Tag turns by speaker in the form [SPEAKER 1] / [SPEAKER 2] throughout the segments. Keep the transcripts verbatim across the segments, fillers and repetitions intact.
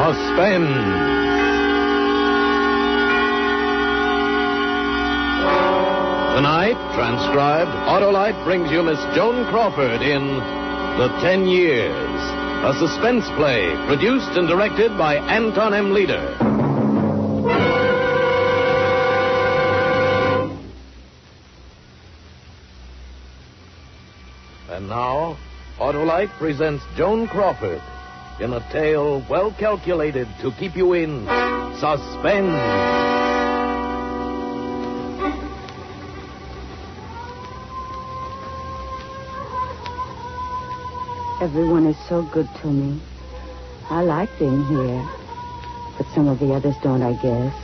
[SPEAKER 1] Suspense. Tonight, transcribed, Autolite brings you Miss Joan Crawford in The Ten Years, a suspense play produced and directed by Anton M. Leader. And now, Autolite presents Joan Crawford in a tale well calculated to keep you in suspense.
[SPEAKER 2] Everyone is so good to me. I like being here. But some of the others don't, I guess.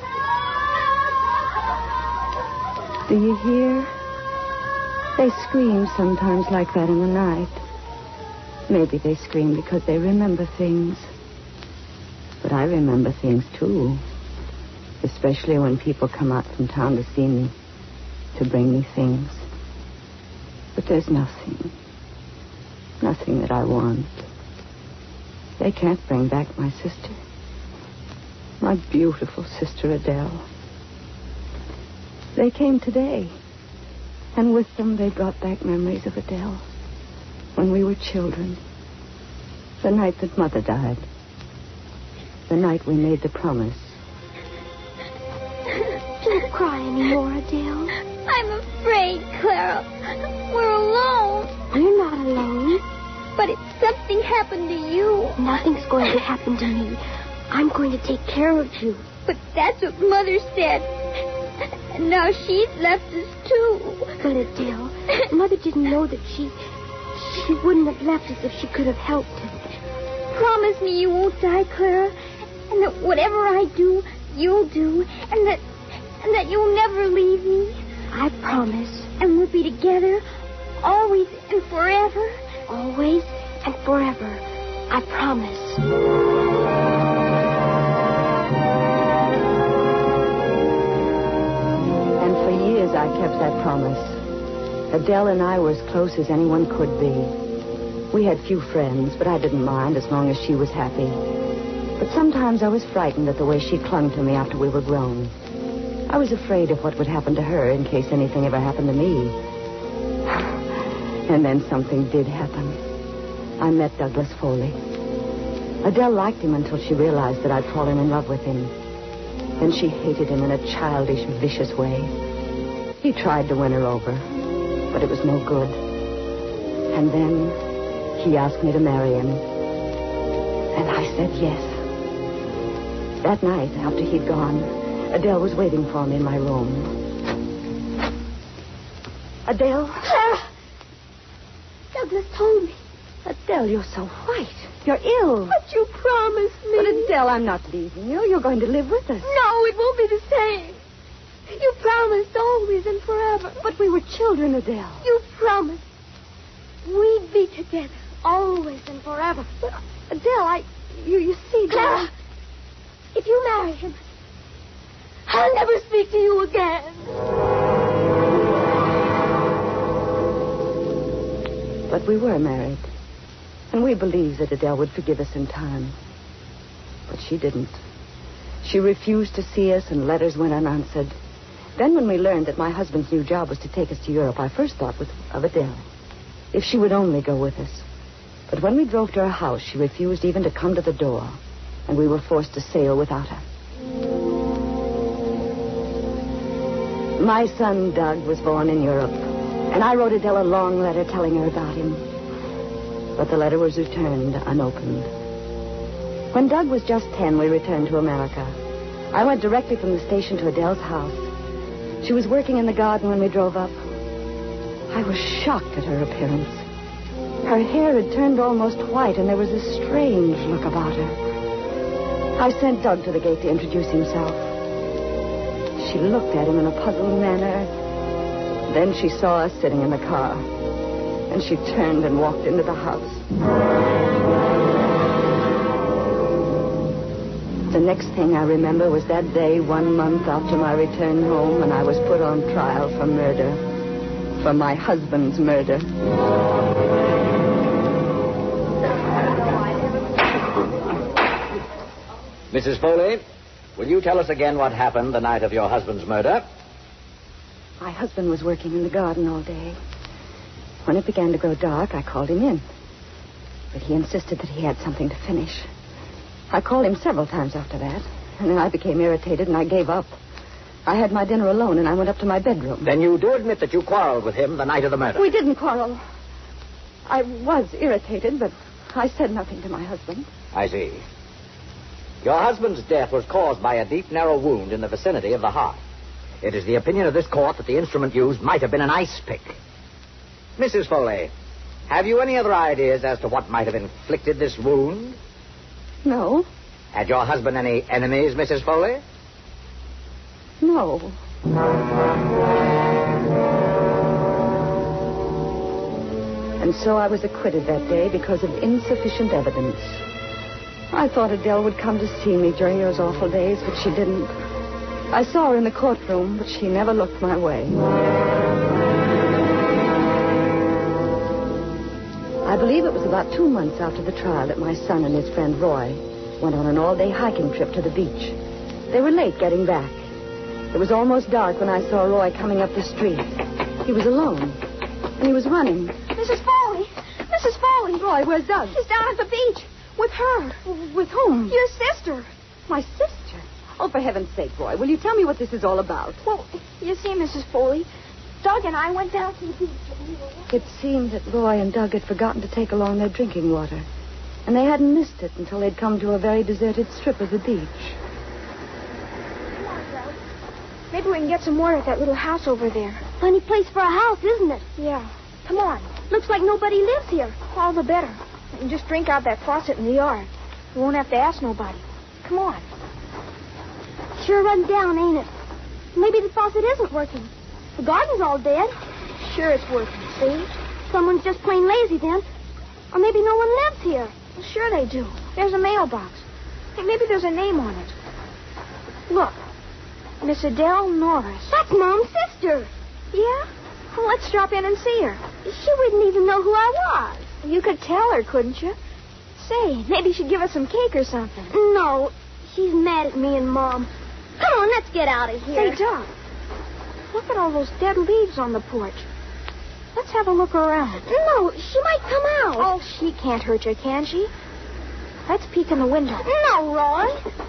[SPEAKER 2] Do you hear? They scream sometimes like that in the night. Maybe they scream because they remember things. But I remember things, too. Especially when people come out from town to see me, to bring me things. But there's nothing. Nothing that I want. They can't bring back my sister. My beautiful sister Adele. They came today. And with them, they brought back memories of Adele. When we were children. The night that Mother died. The night we made the promise.
[SPEAKER 3] Don't cry anymore, Adele. I'm afraid, Clara. We're alone. We're not alone. But if something happened to you... Nothing's going to happen to me. I'm going to take care of you. But that's what Mother said. And now she's left us, too. But, Adele, Mother didn't know that she... She wouldn't have left us if she could have helped us. Promise me you won't die, Clara. And that whatever I do, you'll do. And that... And that you'll never leave me. I promise. And we'll be together, always and forever. Always and forever. I promise.
[SPEAKER 2] And for years I kept that promise. Adele and I were as close as anyone could be. We had few friends, but I didn't mind as long as she was happy. But sometimes I was frightened at the way she clung to me after we were grown. I was afraid of what would happen to her in case anything ever happened to me. And then something did happen. I met Douglas Foley. Adele liked him until she realized that I'd fallen in love with him. Then she hated him in a childish, vicious way. He tried to win her over, but it was no good. And then he asked me to marry him. And I said yes. That night, after he'd gone, Adele was waiting for me in my room. Adele?
[SPEAKER 3] Clara! Douglas told me.
[SPEAKER 2] Adele, you're so white. You're ill.
[SPEAKER 3] But you promised me.
[SPEAKER 2] But Adele, I'm not leaving you. You're going to live with us.
[SPEAKER 3] No, it won't be the same. You promised always and forever.
[SPEAKER 2] But we were children, Adele.
[SPEAKER 3] You promised we'd be together always and forever.
[SPEAKER 2] But, Adele, I... You, you see,
[SPEAKER 3] Clara, if you marry him, I'll never speak to you again.
[SPEAKER 2] But we were married. And we believed that Adele would forgive us in time. But she didn't. She refused to see us, and letters went unanswered. Then when we learned that my husband's new job was to take us to Europe, I first thought with, of Adele. If she would only go with us. But when we drove to her house, she refused even to come to the door. And we were forced to sail without her. My son, Doug, was born in Europe. And I wrote Adele a long letter telling her about him. But the letter was returned unopened. When Doug was just ten, we returned to America. I went directly from the station to Adele's house. She was working in the garden when we drove up. I was shocked at her appearance. Her hair had turned almost white, and there was a strange look about her. I sent Doug to the gate to introduce himself. She looked at him in a puzzled manner. Then she saw us sitting in the car. And she turned and walked into the house. The next thing I remember was that day, one month after my return home, and I was put on trial for murder. For my husband's murder.
[SPEAKER 4] Missus Foley, will you tell us again what happened the night of your husband's murder?
[SPEAKER 2] My husband was working in the garden all day. When it began to grow dark, I called him in. But he insisted that he had something to finish. I called him several times after that, and then I became irritated and I gave up. I had my dinner alone and I went up to my bedroom.
[SPEAKER 4] Then you do admit that you quarreled with him the night of the murder?
[SPEAKER 2] We didn't quarrel. I was irritated, but I said nothing to my husband.
[SPEAKER 4] I see. Your husband's death was caused by a deep, narrow wound in the vicinity of the heart. It is the opinion of this court that the instrument used might have been an ice pick. Missus Foley, have you any other ideas as to what might have inflicted this wound?
[SPEAKER 2] No.
[SPEAKER 4] Had your husband any enemies, Missus Foley?
[SPEAKER 2] No. And so I was acquitted that day because of insufficient evidence. I thought Adele would come to see me during those awful days, but she didn't. I saw her in the courtroom, but she never looked my way. I believe it was about two months after the trial that my son and his friend Roy went on an all-day hiking trip to the beach. They were late getting back. It was almost dark when I saw Roy coming up the street. He was alone, and he was running.
[SPEAKER 3] Missus Foley! Missus Foley!
[SPEAKER 2] Roy, where's Doug?
[SPEAKER 3] He's down at the beach. With her.
[SPEAKER 2] With whom?
[SPEAKER 3] Your sister.
[SPEAKER 2] My sister? Oh, for heaven's sake, Roy, will you tell me what this is all about?
[SPEAKER 3] Well, you see, Missus Foley, Doug and I went down to the beach. And we were...
[SPEAKER 2] It seemed that Roy and Doug had forgotten to take along their drinking water. And they hadn't missed it until they'd come to a very deserted strip of the beach.
[SPEAKER 3] Come on, Doug. Maybe we can get some water at that little house over there. Funny place for a house, isn't it? Yeah. Come on. Looks like nobody lives here. All the better. We can just drink out that faucet in the yard. We won't have to ask nobody. Come on. Sure run down, ain't it? Maybe the faucet isn't working. The garden's all dead. Sure it's working, see? Someone's just plain lazy then. Or maybe no one lives here. Well, sure they do. There's a mailbox. Hey, maybe there's a name on it. Look. Miss Adele Norris. That's Mom's sister. Yeah? Well, let's drop in and see her. She wouldn't even know who I was. You could tell her, couldn't you? Say, maybe she'd give us some cake or something. No, she's mad at me and Mom. Come on, let's get out of here. Say, Doc, look at all those dead leaves on the porch. Let's have a look around. No, she might come out. Oh, she can't hurt you, can she? Let's peek in the window. No, Roy.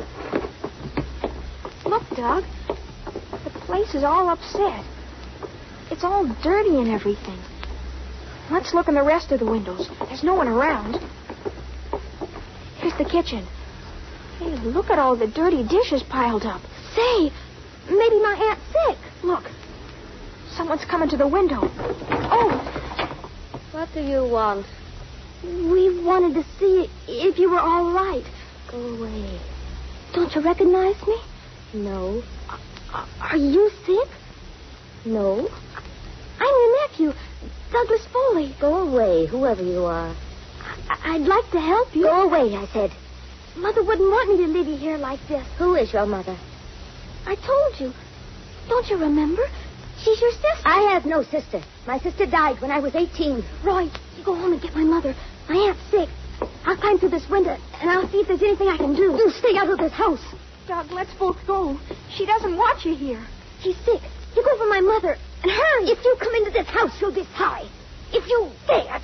[SPEAKER 3] Look, Doug. The place is all upset. It's all dirty and everything. Let's look in the rest of the windows. There's no one around. Here's the kitchen. Hey, look at all the dirty dishes piled up. Say, maybe my aunt's sick. Look, someone's coming to the window. Oh.
[SPEAKER 5] What do you want?
[SPEAKER 3] We wanted to see if you were all right.
[SPEAKER 5] Go away.
[SPEAKER 3] Don't you recognize me?
[SPEAKER 5] No.
[SPEAKER 3] Uh, are you sick?
[SPEAKER 5] No.
[SPEAKER 3] I'm your nephew, Douglas Foley.
[SPEAKER 5] Go away, whoever you are.
[SPEAKER 3] I- I'd like to help you.
[SPEAKER 5] Go away, I said.
[SPEAKER 3] Mother wouldn't want me to leave you here like this.
[SPEAKER 5] Who is your mother?
[SPEAKER 3] I told you. Don't you remember? She's your sister.
[SPEAKER 5] I have no sister. My sister died when I was eighteen.
[SPEAKER 3] Roy, you go home and get my mother. My aunt's sick. I'll climb through this window, and I'll see if there's anything I can do.
[SPEAKER 5] You stay out of this house.
[SPEAKER 3] Doug, let's both go. She doesn't want you here. She's sick. You go for my mother, and hurry.
[SPEAKER 5] If you come into this house, you'll decide. If you dare.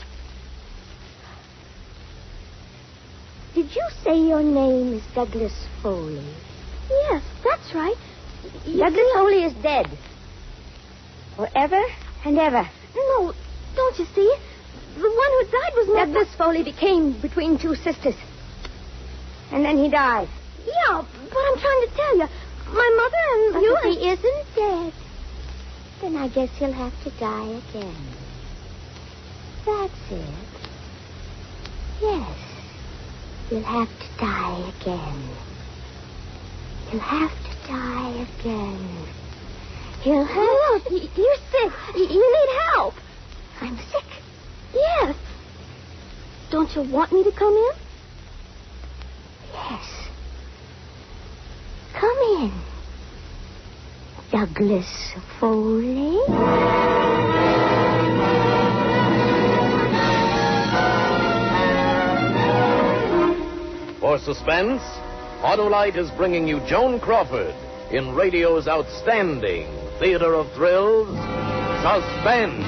[SPEAKER 5] Did you say your name is Douglas Foley?
[SPEAKER 3] Yes, that's right. You
[SPEAKER 5] Douglas
[SPEAKER 3] see...
[SPEAKER 5] Foley is dead. Forever and ever.
[SPEAKER 3] No, don't you see? The one who died was not...
[SPEAKER 5] Douglas Foley became between two sisters. And then he died.
[SPEAKER 3] Yeah, but I'm trying to tell you. My mother and
[SPEAKER 5] But
[SPEAKER 3] you...
[SPEAKER 5] if he isn't dead, then I guess he'll have to die again. That's it. Yes. You'll have to die again. You'll have to die again. You'll have...
[SPEAKER 3] Look, y- you're sick. Y- you need help.
[SPEAKER 5] I'm sick.
[SPEAKER 3] Yes. Don't you want me to come in?
[SPEAKER 5] Yes. Come in. Douglas Foley.
[SPEAKER 1] For suspense, Autolite is bringing you Joan Crawford in radio's outstanding theater of thrills, Suspense.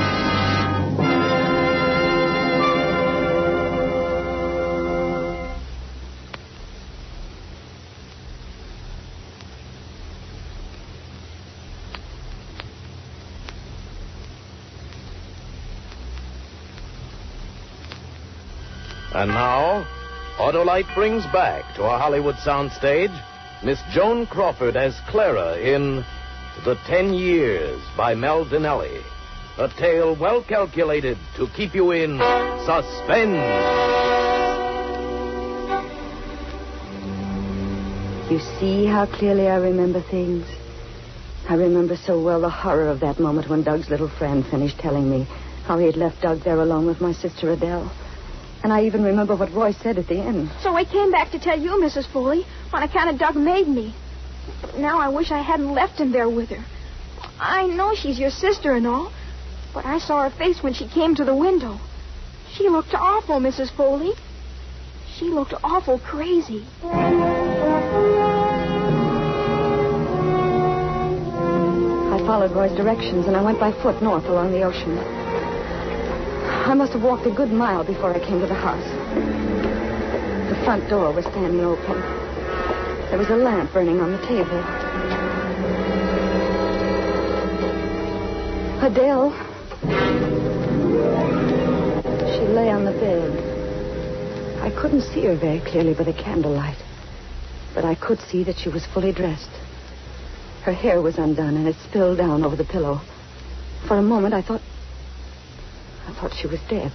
[SPEAKER 1] And now, Autolite brings back to a Hollywood soundstage Miss Joan Crawford as Clara in The Ten Years by Mel Dinelli. A tale well calculated to keep you in suspense.
[SPEAKER 2] You see how clearly I remember things? I remember so well the horror of that moment when Doug's little friend finished telling me how he had left Doug there alone with my sister Adele. And I even remember what Roy said at the end.
[SPEAKER 6] So I came back to tell you, Missus Foley, on account of Doug made me. Now I wish I hadn't left him there with her. I know she's your sister and all, but I saw her face when she came to the window. She looked awful, Missus Foley. She looked awful crazy.
[SPEAKER 2] I followed Roy's directions, and I went by foot north along the ocean. I must have walked a good mile before I came to the house. The front door was standing open. There was a lamp burning on the table. Adele. She lay on the bed. I couldn't see her very clearly by the candlelight, but I could see that she was fully dressed. Her hair was undone, and it spilled down over the pillow. For a moment, I thought... I thought she was dead.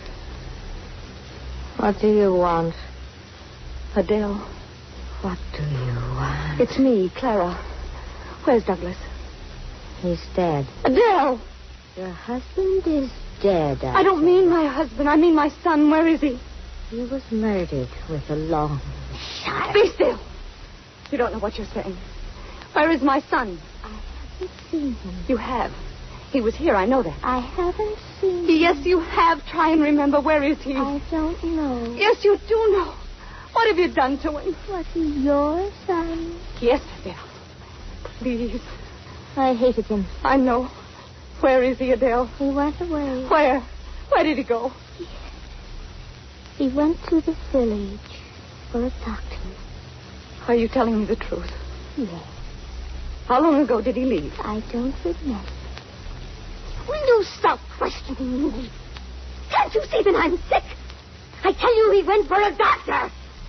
[SPEAKER 5] What do you want?
[SPEAKER 2] Adele.
[SPEAKER 5] What do you want?
[SPEAKER 2] It's me, Clara. Where's Douglas?
[SPEAKER 5] He's dead.
[SPEAKER 2] Adele!
[SPEAKER 5] Your husband is dead. I,
[SPEAKER 2] I don't mean my husband. I mean my son. Where is he?
[SPEAKER 5] He was murdered with a long shot.
[SPEAKER 2] Be still. You don't know what you're saying. Where is my son?
[SPEAKER 5] I haven't seen him.
[SPEAKER 2] You have. He was here. I know that.
[SPEAKER 5] I haven't seen him.
[SPEAKER 2] Yes, you have. Try and remember. Where is he?
[SPEAKER 5] I don't know.
[SPEAKER 2] Yes, you do know. What have you done to him?
[SPEAKER 5] Was he your son?
[SPEAKER 2] Yes, Adele. Please.
[SPEAKER 5] I hated him.
[SPEAKER 2] I know. Where is he, Adele?
[SPEAKER 5] He went away.
[SPEAKER 2] Where? Where did he go?
[SPEAKER 5] He, he went to the village for a doctor.
[SPEAKER 2] Are you telling me the truth?
[SPEAKER 5] Yes.
[SPEAKER 2] How long ago did he leave?
[SPEAKER 5] I don't remember.
[SPEAKER 3] Will you stop questioning me? Can't you see that I'm sick? I tell you he went for a doctor.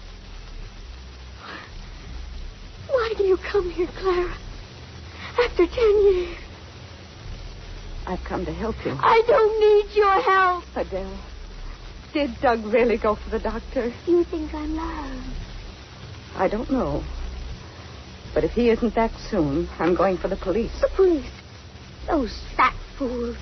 [SPEAKER 3] Why do you come here, Clara? After ten years.
[SPEAKER 2] I've come to help you.
[SPEAKER 3] I don't need your help.
[SPEAKER 2] Adele, did Doug really go for the doctor?
[SPEAKER 3] You think I'm lying?
[SPEAKER 2] I don't know. But if he isn't back soon, I'm going for the police.
[SPEAKER 3] The police? Those fat fools.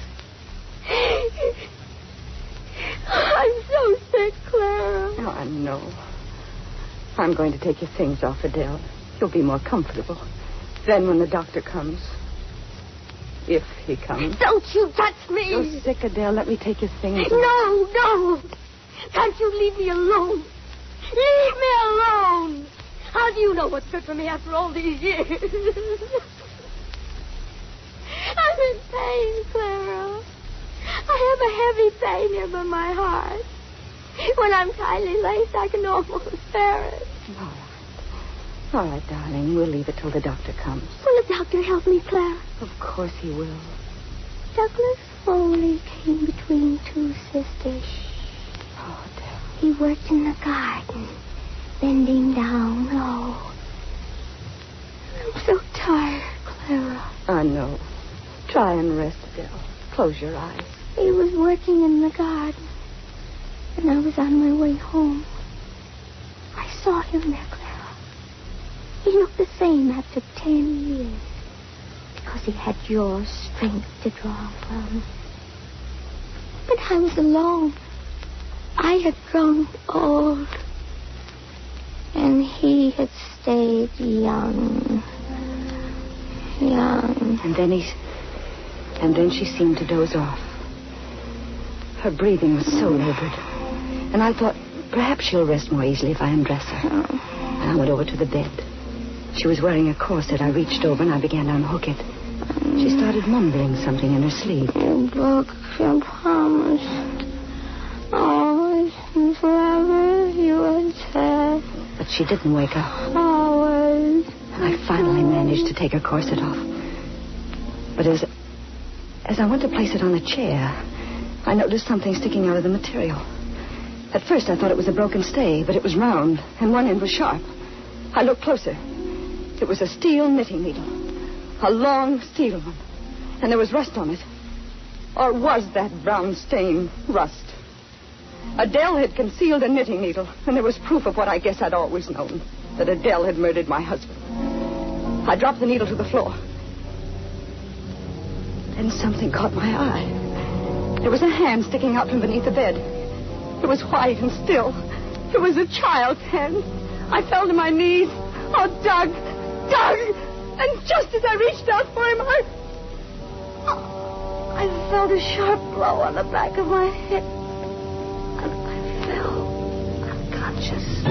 [SPEAKER 3] I'm so sick, Clara.
[SPEAKER 2] Oh, I know. I'm going to take your things off, Adele. You'll be more comfortable. Then when the doctor comes... If he comes...
[SPEAKER 3] Don't you touch me!
[SPEAKER 2] You're sick, Adele. Let me take your things off.
[SPEAKER 3] No, no! Can't you leave me alone? Leave me alone! How do you know what's good for me after all these years? I'm in pain, Clara. I have a heavy pain here by my heart. When I'm tightly laced, I can almost bear it.
[SPEAKER 2] All right. All right, darling. We'll leave it till the doctor comes.
[SPEAKER 3] Will the doctor help me, Clara?
[SPEAKER 2] Of course he will.
[SPEAKER 5] Douglas Foley came between two sisters.
[SPEAKER 2] Oh, Adele.
[SPEAKER 5] He worked in the garden, bending down low.
[SPEAKER 3] I'm so tired, Clara.
[SPEAKER 2] I know. Try and rest, Adele. Close your eyes.
[SPEAKER 5] He was working in the garden, and I was on my way home. I saw him there, Clara. He looked the same after ten years, because he had your strength to draw from. But I was alone. I had grown old, and he had stayed young. Young.
[SPEAKER 2] And then he... And then she seemed to doze off. Her breathing was so labored. And I thought, perhaps she'll rest more easily if I undress her.
[SPEAKER 5] Oh,
[SPEAKER 2] I went over to the bed. She was wearing a corset. I reached over and I began to unhook it. She started mumbling something in her sleeve.
[SPEAKER 5] You broke your promise. Always and forever you would say.
[SPEAKER 2] But she didn't wake up.
[SPEAKER 5] Always.
[SPEAKER 2] I finally managed to take her corset off. But as, as I went to place it on the chair, I noticed something sticking out of the material. At first I thought it was a broken stay, but it was round, and one end was sharp. I looked closer. It was a steel knitting needle. A long steel one. And there was rust on it. Or was that brown stain rust? Adele had concealed a knitting needle, and there was proof of what I guess I'd always known, that Adele had murdered my husband. I dropped the needle to the floor. Then something caught my eye. There was a hand sticking out from beneath the bed. It was white and still. It was a child's hand. I fell to my knees. Oh, Doug! Doug! And just as I reached out for him, I... I felt a sharp blow on the back of my head. And I fell unconscious.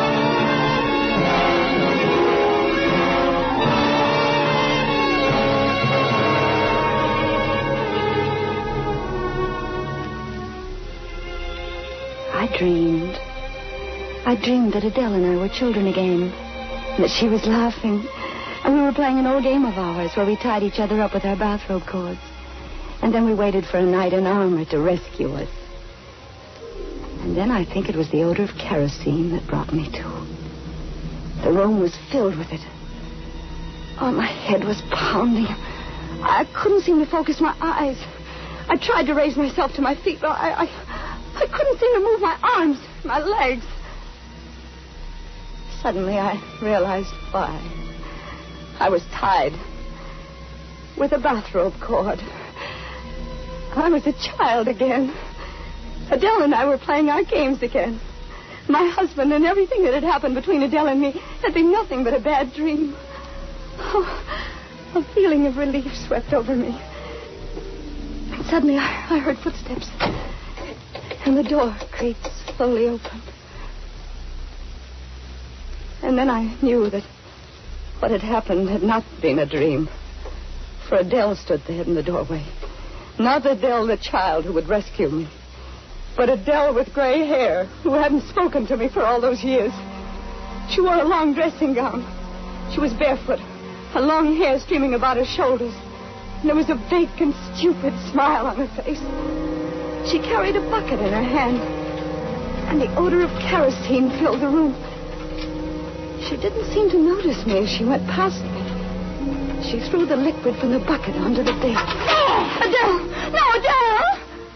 [SPEAKER 2] I dreamed. I dreamed that Adele and I were children again. That she was laughing. And we were playing an old game of ours where we tied each other up with our bathrobe cords. And then we waited for a knight in armor to rescue us. And then I think it was the odor of kerosene that brought me to. The room was filled with it. Oh, my head was pounding. I couldn't seem to focus my eyes. I tried to raise myself to my feet, but I, I, I couldn't seem to move my arms, my legs. Suddenly I realized why. I was tied with a bathrobe cord. I was a child again. Adele and I were playing our games again. My husband and everything that had happened between Adele and me had been nothing but a bad dream. Oh, a feeling of relief swept over me. And suddenly I, I heard footsteps. And the door creaked slowly open. And then I knew that what had happened had not been a dream. For Adele stood there in the doorway. Not Adele, the child who would rescue me, but Adele with gray hair who hadn't spoken to me for all those years. She wore a long dressing gown. She was barefoot, her long hair streaming about her shoulders. And there was a vacant, stupid smile on her face. She carried a bucket in her hand, and the odor of kerosene filled the room. She didn't seem to notice me as she went past me. She threw the liquid from the bucket onto the bed. No! Adele! No, Adele!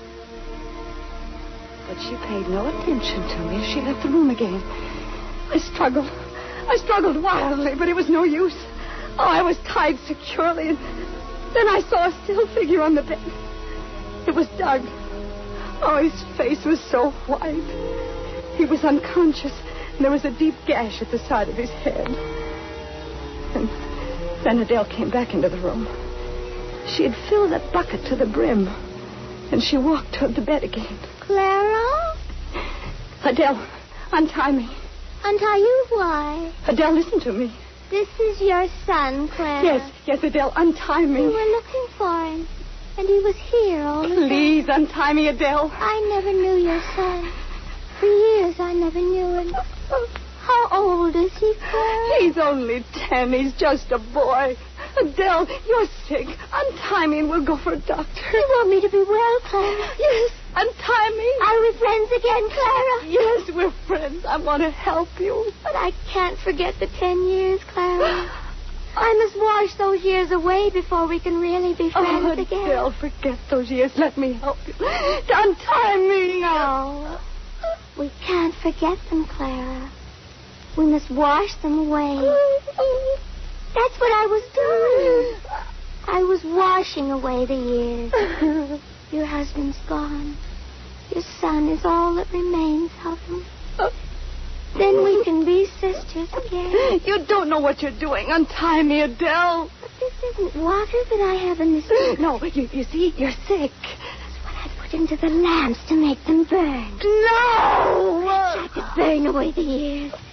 [SPEAKER 2] But she paid no attention to me as she left the room again. I struggled. I struggled wildly, but it was no use. Oh, I was tied securely, and then I saw a still figure on the bed. It was Doug. Oh, his face was so white. He was unconscious, and there was a deep gash at the side of his head. And then Adele came back into the room. She had filled that bucket to the brim, and she walked toward the bed again.
[SPEAKER 5] Clara?
[SPEAKER 2] Adele, untie me.
[SPEAKER 5] Untie you? Why?
[SPEAKER 2] Adele, listen to me.
[SPEAKER 5] This is your son, Clara.
[SPEAKER 2] Yes, yes, Adele, untie me.
[SPEAKER 5] We were looking for him, and he was here all the time.
[SPEAKER 2] Please, untie me, Adele.
[SPEAKER 5] I never knew your son. For years, I never knew him. How old is he, Clara?
[SPEAKER 2] He's only ten. He's just a boy. Adele, you're sick. Untie me and we'll go for a doctor.
[SPEAKER 5] You want me to be well, Clara?
[SPEAKER 2] Yes, untie me.
[SPEAKER 5] Are we friends again, Clara?
[SPEAKER 2] Yes, we're friends. I want to help you.
[SPEAKER 5] But I can't forget the ten years, Clara. I must wash those years away before we can really be friends
[SPEAKER 2] oh,
[SPEAKER 5] again.
[SPEAKER 2] Adele, forget those years. Let me help you. Untie me.
[SPEAKER 5] No. We can't forget them, Clara. We must wash them away. That's what I was doing. I was washing away the years. Your husband's gone. Your son is all that remains of him. Then we can be sisters again.
[SPEAKER 2] You don't know what you're doing. Untie me, Adele.
[SPEAKER 5] But this isn't water that I have in this...
[SPEAKER 2] No, you, you see, you're sick.
[SPEAKER 5] That's what I put into the lamps to make them burn.
[SPEAKER 2] No!
[SPEAKER 5] I tried to burn away the years.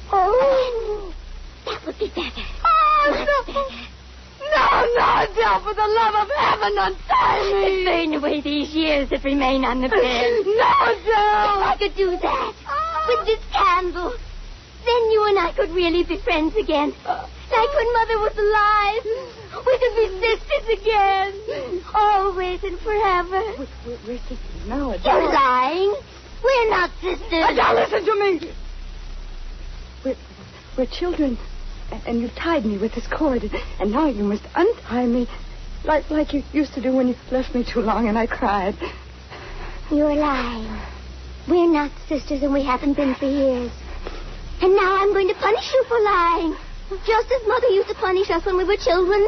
[SPEAKER 5] Oh. That would be better.
[SPEAKER 2] Oh,
[SPEAKER 5] Much
[SPEAKER 2] no.
[SPEAKER 5] better.
[SPEAKER 2] No, no, Adele, for the love of heaven, untie me.
[SPEAKER 5] Burn away these years that remain on the bed.
[SPEAKER 2] No, Adele.
[SPEAKER 5] If I could do that with this candle, then you and I could really be friends again. Like when Mother was alive. We could be sisters again. Always and forever.
[SPEAKER 2] We're, we're sisters now, Adele.
[SPEAKER 5] You're lying. We're not sisters.
[SPEAKER 2] Adele, listen to me. We're, we're children. And you tied me with this cord. And now you must untie me. Like, like you used to do when you left me too long and I cried.
[SPEAKER 5] You're lying. We're not sisters and we haven't been for years. And now I'm going to punish you for lying. Just as Mother used to punish us when we were children.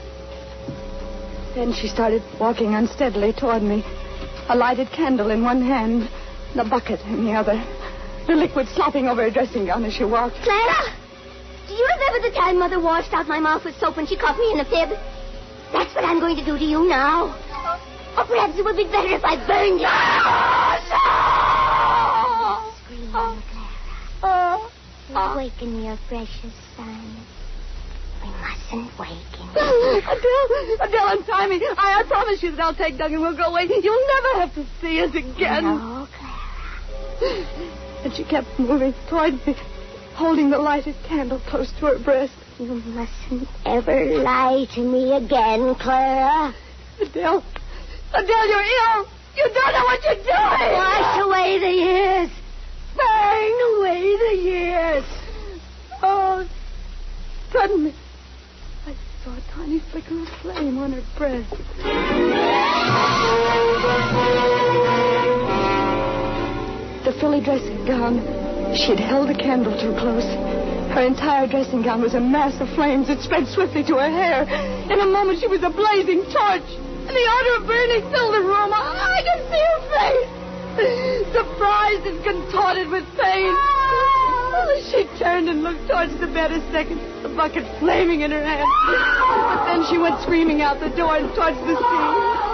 [SPEAKER 2] Then she started walking unsteadily toward me. A lighted candle in one hand, and a bucket in the other. The liquid slopping over her dressing gown as she walked.
[SPEAKER 5] Clara! Do you remember the time Mother washed out my mouth with soap when she caught me in a fib? That's what I'm going to do to you now. Or perhaps it would be better if I burned you.
[SPEAKER 2] No! No!
[SPEAKER 5] Scream, Clara. Awaken your precious son. We mustn't waken him.
[SPEAKER 2] Adele, Adele, untie me. I, I promise you that I'll take Doug and we'll go away. You'll never have to see us again.
[SPEAKER 5] No, Clara.
[SPEAKER 2] And she kept moving toward me, holding the lighted candle close to her breast.
[SPEAKER 5] You mustn't ever lie to me again, Clara.
[SPEAKER 2] Adele, Adele, you're ill. You don't know what you're doing.
[SPEAKER 5] Wash away the years. Burn away the years.
[SPEAKER 2] Oh, suddenly, I saw a tiny flicker of flame on her breast. The frilly dressing gown. She'd held the candle too close. Her entire dressing gown was a mass of flames that spread swiftly to her hair. In a moment, she was a blazing torch. And the odor of burning filled the room. I could see her face. Surprised and contorted with pain. She turned and looked towards the bed a second, the bucket flaming in her hand. But then she went screaming out the door and towards the sea.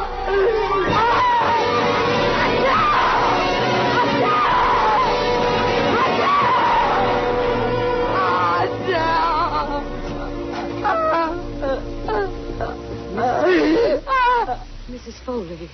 [SPEAKER 7] Missus Foley.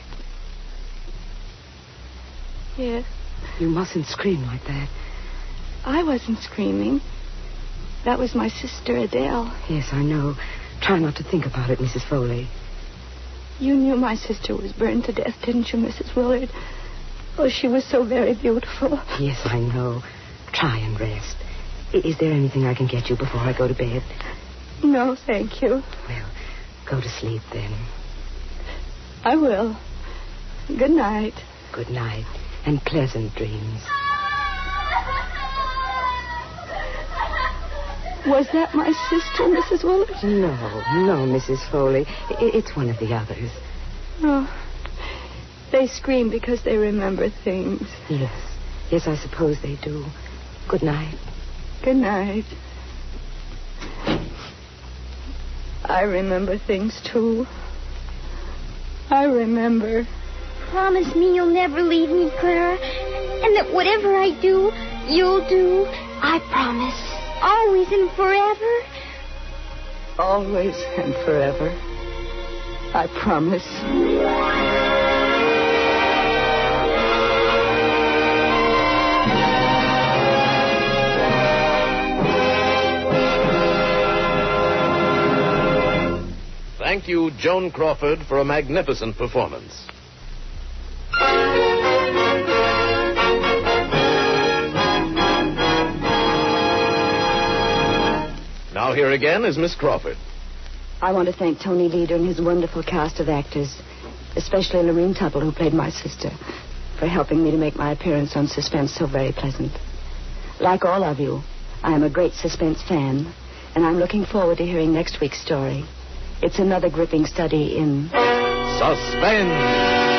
[SPEAKER 2] Yes?
[SPEAKER 7] You mustn't scream like that.
[SPEAKER 2] I wasn't screaming. That was my sister, Adele.
[SPEAKER 7] Yes, I know. Try not to think about it, Missus Foley.
[SPEAKER 2] You knew my sister was burned to death, didn't you, Missus Willard? Oh, she was so very beautiful.
[SPEAKER 7] Yes, I know. Try and rest. I- is there anything I can get you before I go to bed?
[SPEAKER 2] No, thank you.
[SPEAKER 7] Well, go to sleep then.
[SPEAKER 2] I will. Good night.
[SPEAKER 7] Good night, and pleasant dreams.
[SPEAKER 2] Was that my sister, Missus Willard?
[SPEAKER 7] No, no, Missus Foley. I- it's one of the others.
[SPEAKER 2] Oh. They scream because they remember things.
[SPEAKER 7] Yes. Yes, I suppose they do. Good night.
[SPEAKER 2] Good night. I remember things, too. I remember.
[SPEAKER 5] Promise me you'll never leave me, Clara. And that whatever I do, you'll do. I promise. Always and forever.
[SPEAKER 2] Always and forever. I promise.
[SPEAKER 1] Thank you, Joan Crawford, for a magnificent performance. Now here again is Miss Crawford.
[SPEAKER 2] I want to thank Tony Leader and his wonderful cast of actors, especially Lorene Tuttle, who played my sister, for helping me to make my appearance on Suspense so very pleasant. Like all of you, I am a great Suspense fan, and I'm looking forward to hearing next week's story. It's another gripping study in
[SPEAKER 1] Suspense.